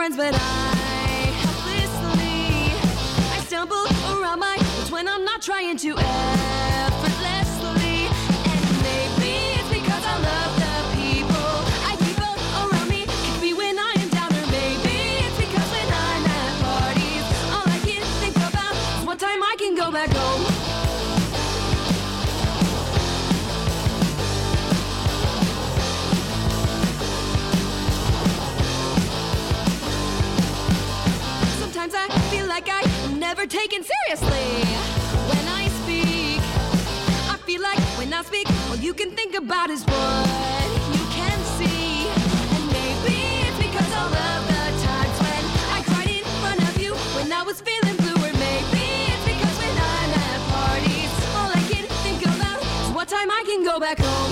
friends, but I helplessly I stumble around my words when I'm not trying to effortlessly. And maybe it's because I love the people I keep around me, kick me when I am down. Or maybe it's because when I'm at parties, all I can think about is what time I can go back home. Sometimes I feel like I'm never taken seriously when I speak. I feel like when I speak, all you can think about is what you can see. And maybe it's because all of the times when I cried in front of you when I was feeling blue. Or maybe it's because when I'm at parties, all I can think about is what time I can go back home.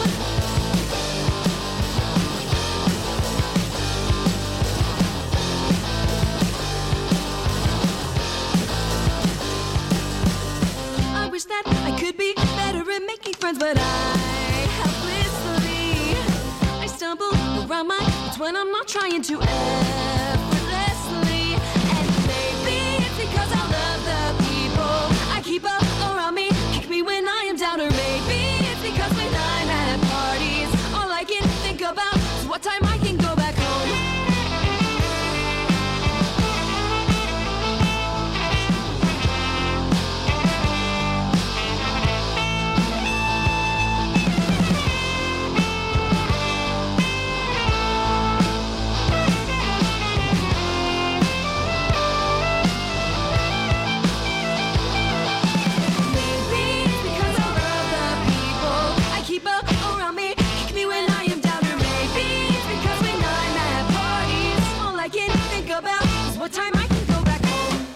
I wish that I could be better at making friends, but I helplessly I stumble around my words when I'm not trying to effortlessly. And maybe it's because I love the people I keep around me, kick me when I am down. Or maybe it's because when I'm at parties, all I can think about is what time I can go back home. What time I can go back home.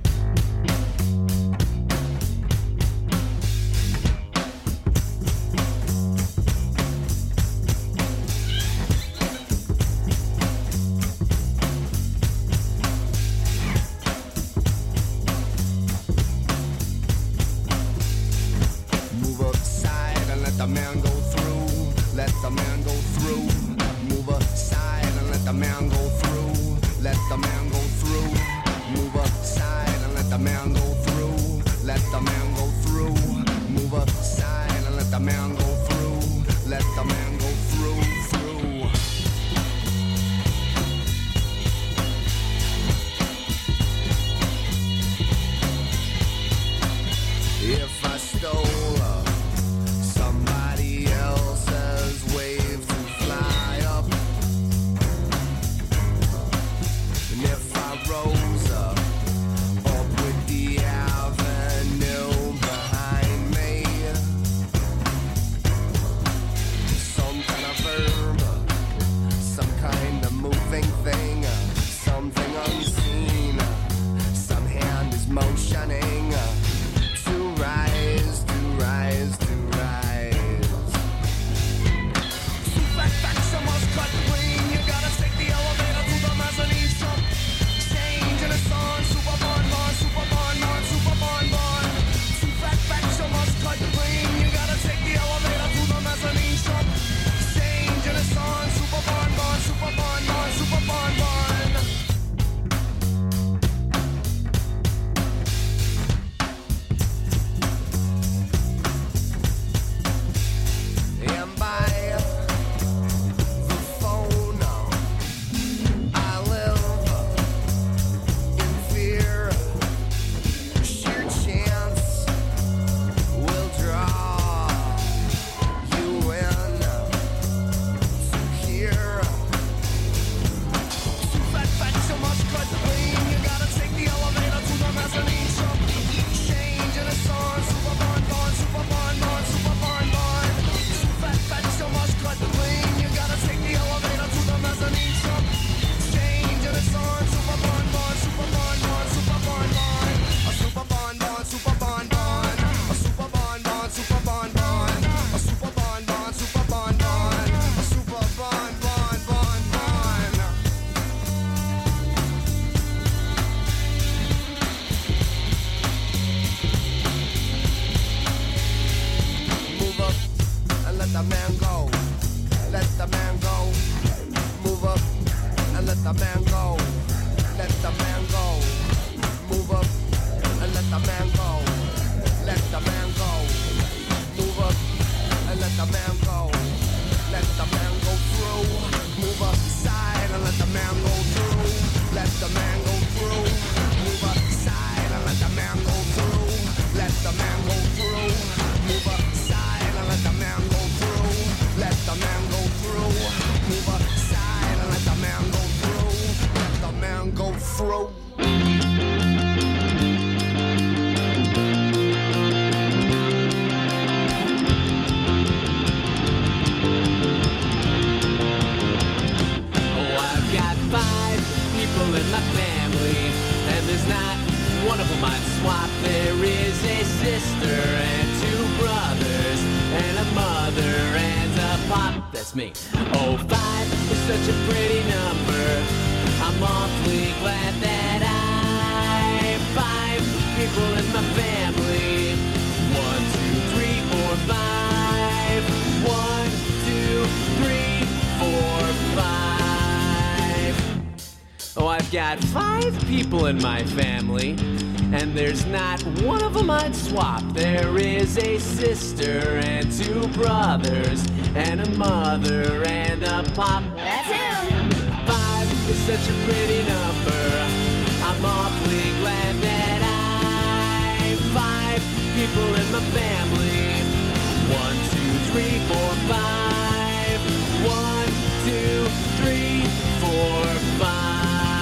Move aside and let the man go through. Let the man go through. Move aside and let the man go through. Let the man go through. Move aside and let the man go through. Let the man go through. Move aside and let the man go through. Let the man go through. If I stole somebody else's wave to fly up, and if I rose up with the avenue behind me, some kind of verb, some kind of moving thing, something unseen, some hand is motioning to right. that's me. Oh, 5 is such a pretty number. I'm awfully glad that I have 5 people in my family. 1, 2, 3, 4, 5. 1, 2, 3, 4, 5. Oh, I've got 5 people in my family, and there's not one of them I'd swap. There is a sister and 2 brothers and a mother and a pop. That's him. 5 is such a pretty number. I'm awfully glad that I have 5 people in my family. 1, 2, 3, 4, 5. 1, 2, 3, 4, 5.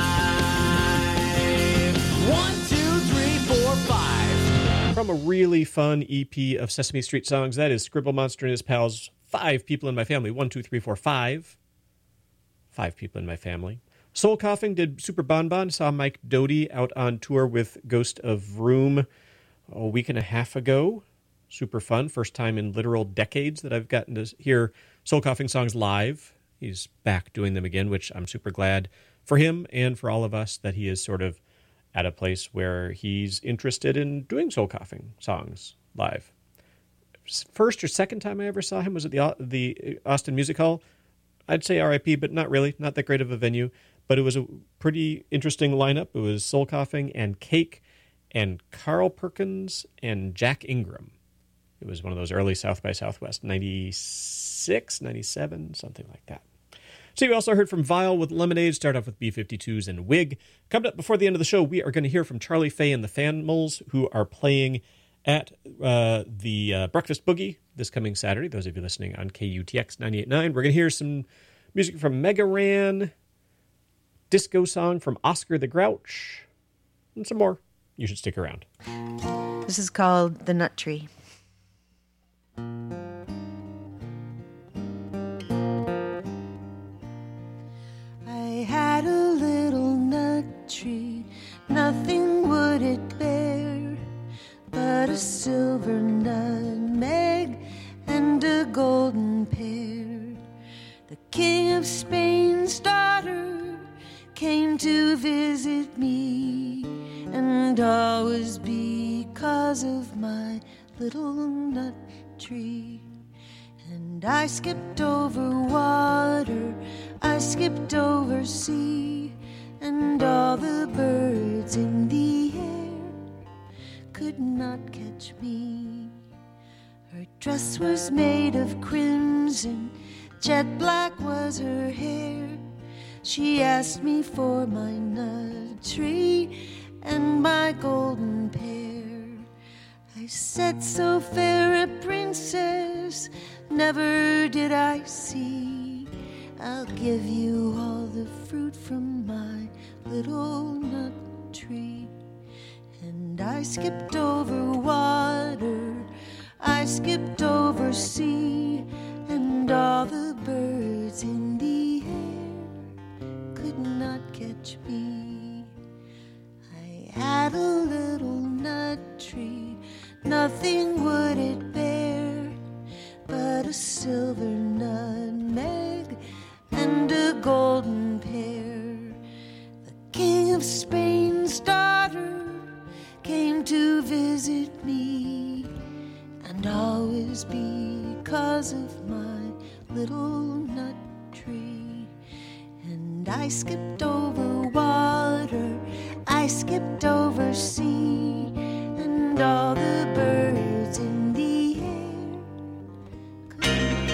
1, 2, 3, 4, 5. From a really fun EP of Sesame Street songs, that is Scribble Monster and his pals, 5 people in my family. 1, 2, 3, 4, 5. 5 people in my family. Soul Coughing did Super Bon Bon. Saw Mike Doty out on tour with Ghost of Room a week and a half ago. Super fun. First time in literal decades that I've gotten to hear Soul Coughing songs live. He's back doing them again, which I'm super glad for him and for all of us that he is sort of at a place where he's interested in doing Soul Coughing songs live. First or second time I ever saw him was at the Austin Music Hall. I'd say RIP, but not really. Not that great of a venue. But it was a pretty interesting lineup. It was Soul Coughing and Cake and Carl Perkins and Jack Ingram. It was one of those early South by Southwest, 96, 97, something like that. So you also heard from Vile with Lemonade, start off with B-52s and Wig. Coming up before the end of the show, we are going to hear from Charlie Faye and the Fanimals, who are playing at the Breakfast Boogie this coming Saturday. Those of you listening on KUTX 98.9. We're going to hear some music from Mega Ran, disco song from Oscar the Grouch, and some more. You should stick around. This is called The Nut Tree. I had a little nut tree, nothing would it bear but a silver nutmeg and a golden pear. The King of Spain's daughter came to visit me, and all was because of my little nut tree. And I skipped over water, I skipped over sea, and all the birds in the air could not catch me. Her dress was made of crimson, jet black was her hair. She asked me for my nut tree and my golden pear. I said, so fair a princess never did I see. I'll give you all the fruit from my little nut tree. And I skipped over water, I skipped over sea, and all the birds in the air could not catch me. I had a little nut tree, nothing would it bear but a silver nutmeg and a golden pear. The King of Spain's daughter came to visit me, and always because of my little nut tree. And I skipped over water, I skipped over sea, and all the birds in the air could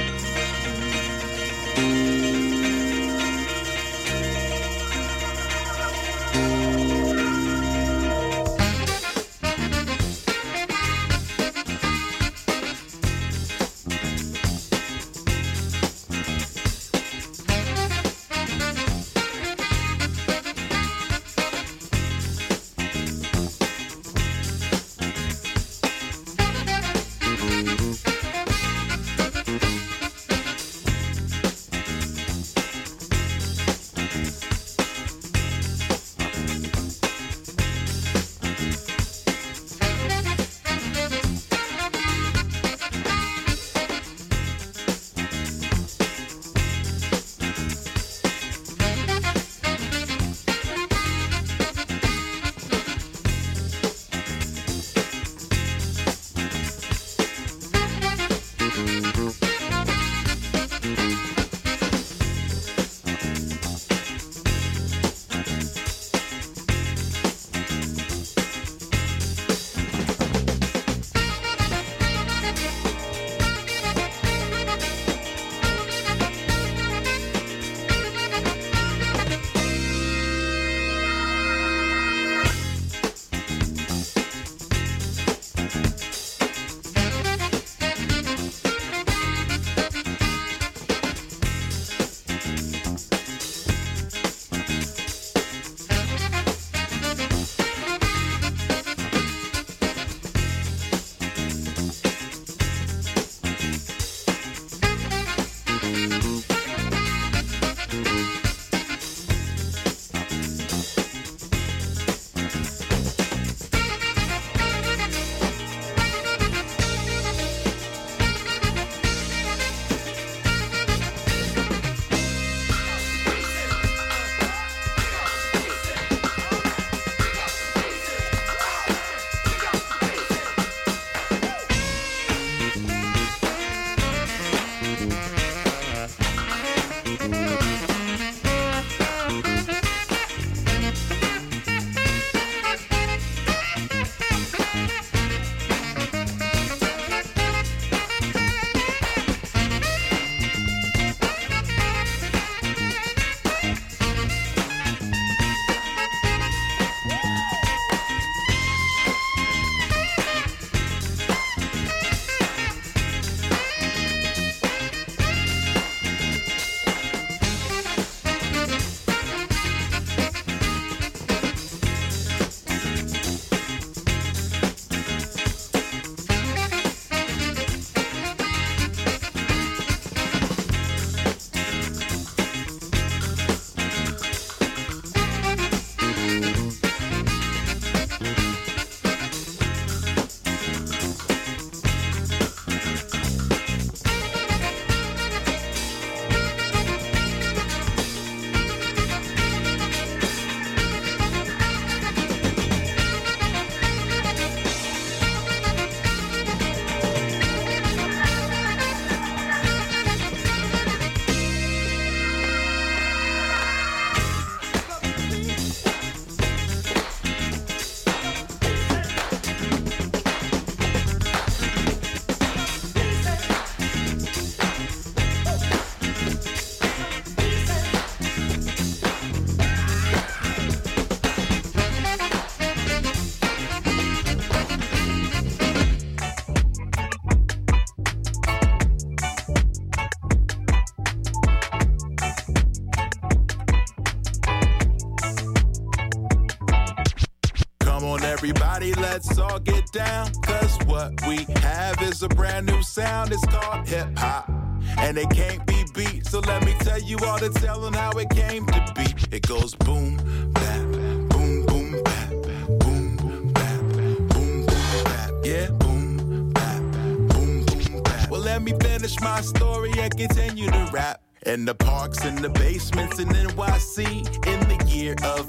What we have is a brand new sound, it's called hip-hop. And it can't be beat, so let me tell you all the telling how it came to be. It goes boom, bap, boom, boom, bap, boom, bap, boom, boom, bap, yeah, boom, bap, boom, boom, bap. Well, let me finish my story and continue to rap. In the parks and the basements in NYC in the year of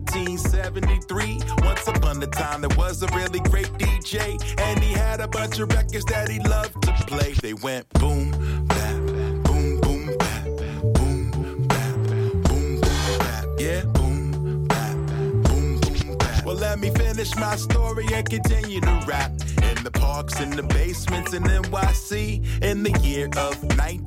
1973. Once upon a time there was a really great DJ, and he had a bunch of records that he loved to play. They went boom, bap, boom, boom, bap, boom, bap, boom, boom, bap, yeah, boom, bap, boom, boom, bap. Well, let me finish my story and continue to rap. In the parks and the basements in NYC in the year of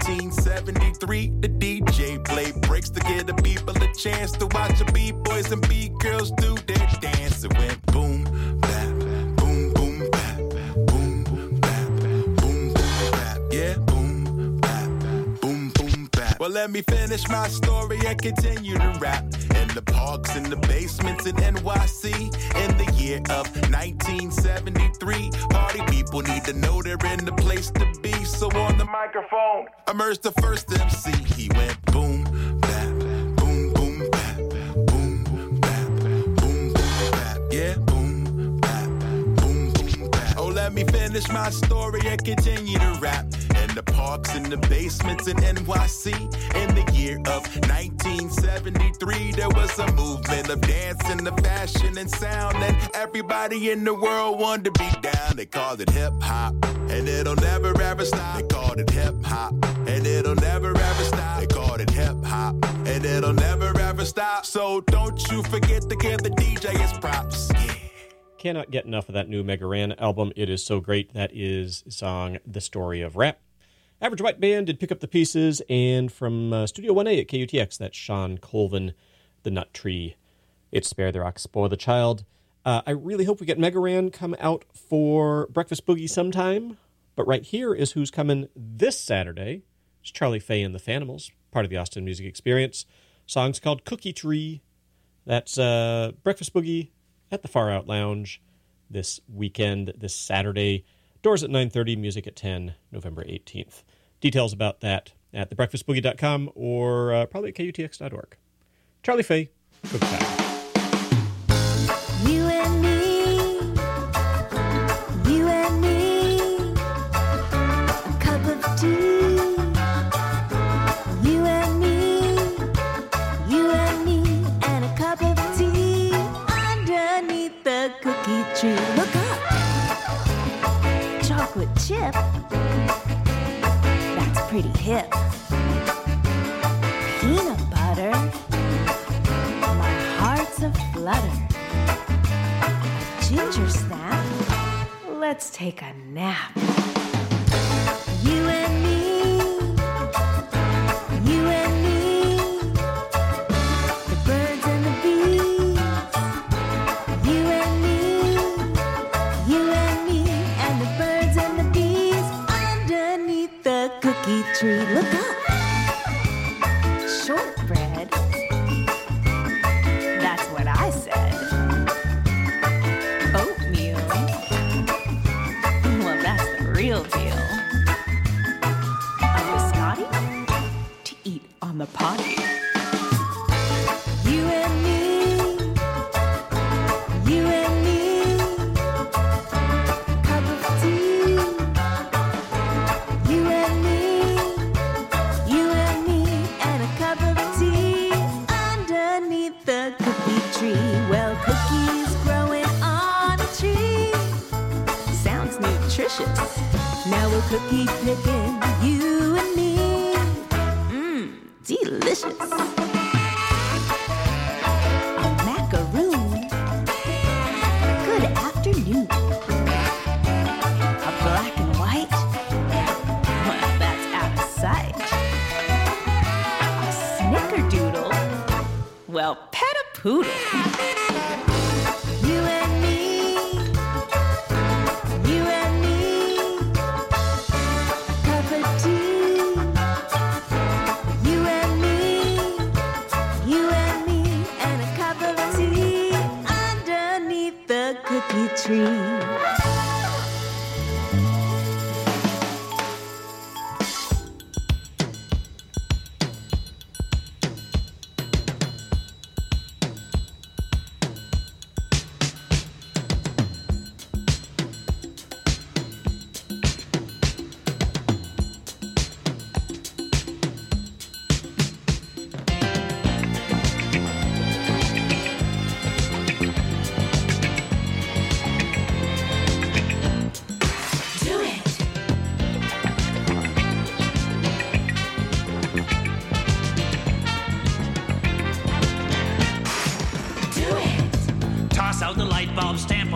1973, the DJ played breaks to give the people a chance to watch the B-boys and B-girls do their dance. It went boom, bap, boom, boom, bap, boom, bap, boom, boom, bap, yeah, boom, bap, boom, boom, bap. Well, let me finish my story and continue to rap. In the parks and the basements in NYC in the year of 1973, party people need to know they're in the place to be. So on the microphone emerged the first MC. He went boom, bap, boom, boom, bap, boom, bap, boom, boom, bap, yeah, boom, bap, boom, boom, bap. Oh, let me finish my story and continue to rap. In the parks and the basements in NYC in the year of 1973, there was a movement of dance and the fashion and sound, and everybody in the world wanted to be down. They called it hip-hop, and it'll never ever stop. They called it hip-hop, and it'll never ever stop. They called it hip-hop, and it'll never ever stop. So don't you forget to give the DJ his props. Yeah. Cannot get enough of that new Mega Ran album. It is so great. That is the song The Story of Rap. Average White Band did Pick Up the Pieces, and from Studio 1A at KUTX, that's Sean Colvin, The Nut Tree. It's Spare the Rock, Spoil the Child. I really hope we get Mega Ran come out for Breakfast Boogie sometime, but right here is who's coming this Saturday. It's Charlie Faye and the Phantomals, part of the Austin Music Experience. Song's called Cookie Tree. That's Breakfast Boogie at the Far Out Lounge this weekend, this Saturday. Doors at 9:30, music at 10, November 18th. Details about that at thebreakfastboogie.com or probably at KUTX.org. Charlie Faye, Cookie Time. You and me, a cup of tea. You and me, and a cup of tea underneath the cookie tree. Look up, chocolate chip. That's pretty hip. Peanut butter, my heart's a flutter. Ginger snap, let's take a nap. You and me, the birds and the bees. You and me, and the birds and the bees underneath the cookie tree. Look up, shortbread. That's what I said. Oatmeal. Well, that's the real deal. A biscotti to eat on the potty. You and me, cup of tea. You and me, and a cup of tea underneath the cookie tree. Well, cookies growing on a tree sounds nutritious. Now we're cookie picking, you and me. Delicious. A macaroon. Good afternoon. A black and white. Well, that's out of sight. A snickerdoodle. Well, pet a poodle. You and me, a cup of tea. You and me, and a cup of tea underneath the cookie tree.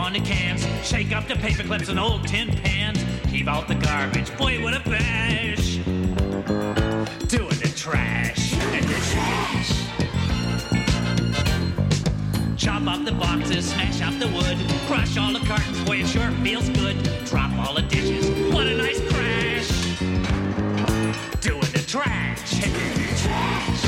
on the cans, shake up the paper clips and old tin pans, heave out the garbage, boy, what a bash. Doing the trash. And the trash. Chop up the boxes, smash up the wood, crush all the cartons, boy, it sure feels good. Drop all the dishes, what a nice crash. Doing the trash. And the trash.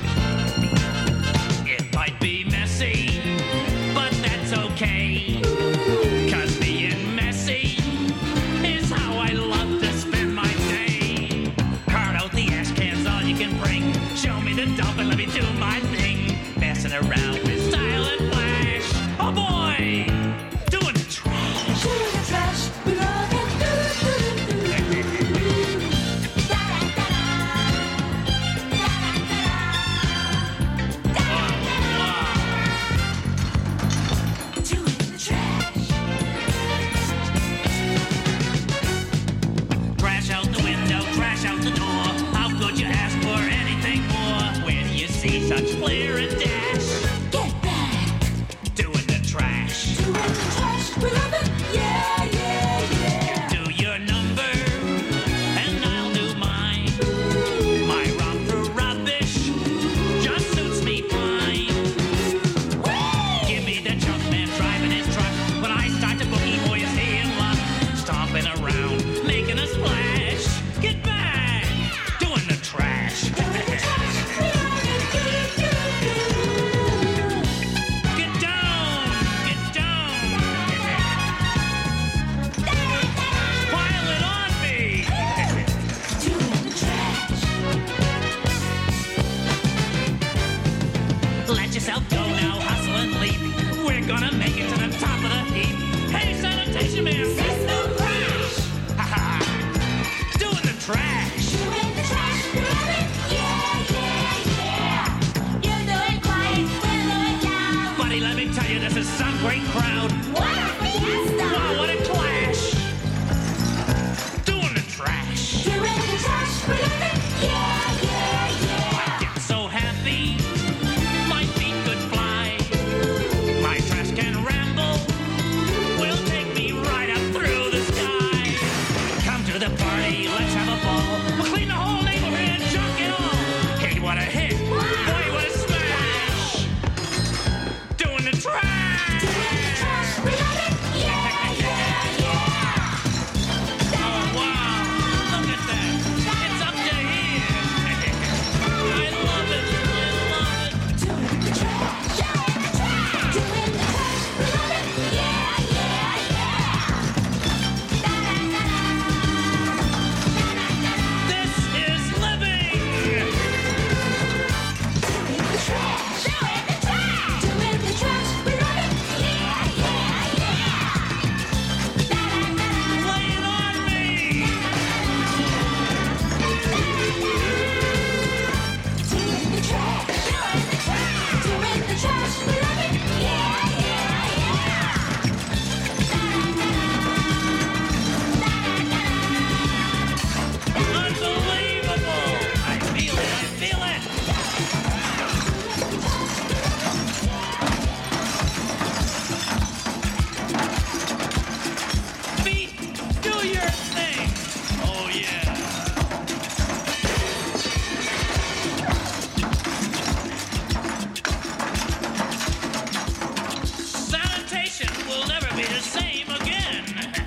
It might be messy, but that's okay. 'Cause being messy is how I love to spend my day. Cart out the ash cans, all you can bring. Show me the dump and let me do my thing. Messing around with style and flash. Oh boy, doing the trash. Doing the trash, we love it. Doing the trash. Trash out the window, trash out the door. How could you ask for anything more? When you see such flair and dash. Get back. Doing the trash. Doing the trash, we love it. Yeah, yeah, yeah. Do your number, and I'll do mine. My romp through rubbish just suits me fine. Give me the junk man driving his truck. When I start to boogie, boy, is he in luck. Stomping around, making a splash. Get back, doing the trash. Get down, get down. Pile it on me. Doing the trash. Let yourself go now, hustle and leap. We're gonna make it to the top of the heap. Hey, sanitation man, System crash. ha ha, doing the trash. Doing the trash, we love it. Yeah, yeah, yeah. You do it quiet, we'll do it loud. Buddy, let me tell you, this is some great crowd. What a fiesta. Wow, what a clash. Doing the trash. Doing the trash, we love it. Yeah, yeah, yeah. Get so happy, my feet could fly. My trash can ramble will take me right up through the sky. Come to the party, let's have a ball. We'll clean the whole neighborhood and junk it all. Hey, what a hit! Boy, what a smash! Doing the trash! Doing the trash, we love it. Yeah, yeah, yeah. Oh wow! Look at that! It's up to here. I love it! I love it! Doing the trash. Doing the trash. Doing the trash, we love it. Yeah, yeah, yeah. This is living. Doing the trash. Doing the trash. Doing the trash, we love it. Yeah, yeah, yeah. Lay it on me. Doing the trash. Doing the trash. Doing the trash, we love it. Yeah, yeah, yeah. Unbelievable! I feel it! I feel it! Feet, do your thing! Oh yeah! Sanitation will never be the same again!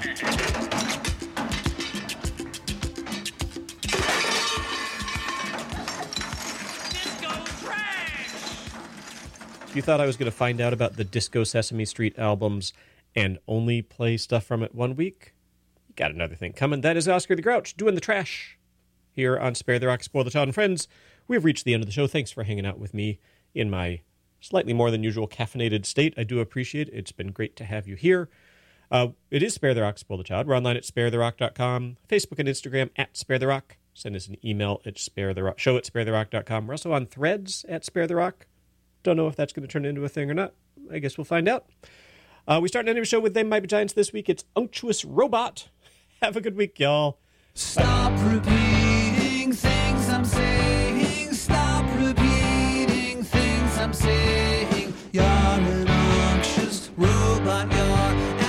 Disco trash! You thought I was going to find out about the Disco Sesame Street albums and only play stuff from it one week? You got another thing coming. That is Oscar the Grouch doing the trash here on Spare the Rock, Spoil the Child. And friends, we've reached the end of the show. Thanks for hanging out with me in my slightly more than usual caffeinated state. I do appreciate it. It's been great to have you here. It is Spare the Rock, Spoil the Child. We're online at sparetherock.com, Facebook and Instagram at Spare the Rock. Send us an email at show@sparetherock.com. We're also on Threads at Spare the Rock. Don't know if that's going to turn into a thing or not. I guess we'll find out. We start an new show with They Might Be Giants this week. It's Unctuous Robot. Have a good week, y'all. Stop repeating things I'm saying. Stop repeating things I'm saying. You're an unctuous robot. You're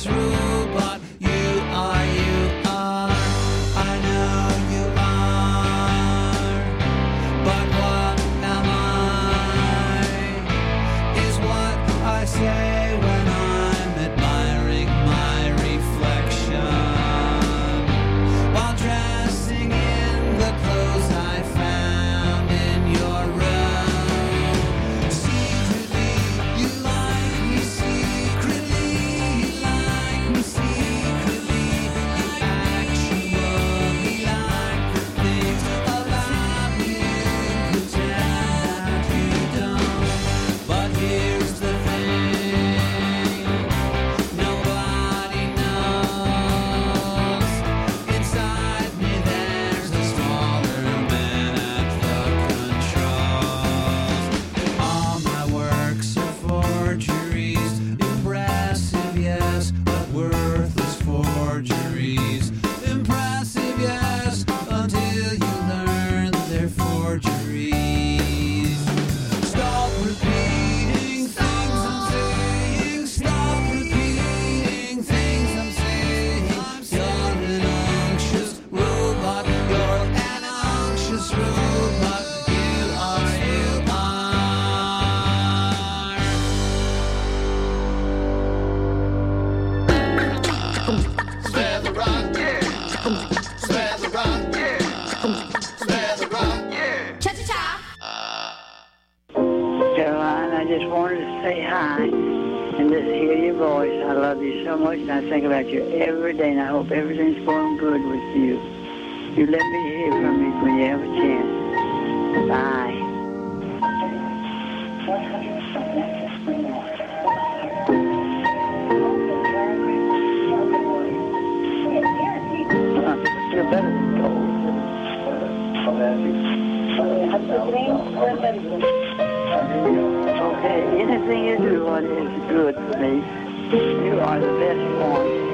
unconscious rule, but you are. I know you are, but what am I? Is what I say when I'm admiring my reflection while dressing in the clothes I found in your room. Secretly, you like me. Secretly, you like me. Secretly, you actually like the things about me you pretend that you don't. But here's the thing, nobody knows. Inside me there's a smaller man at the controls. All my works are forgeries, impressive, yes, but worthless forgeries. Impressive, yes, until you learn they're forgeries. Stop repeating things I'm saying. Stop repeating things I'm saying. You're an anxious robot. You're an anxious robot. You are. Spare the rock, yeah. Spare the rock, yeah. Spare the rock, yeah. Cha-cha-cha. Caroline, I just wanted to say hi and just hear your voice. I love you so much, and I think about you every day, and I hope everything's going good with you. You let me hear from you when you have a chance. Bye. You're better than gold. Okay, anything you do is good for me. You are the best one.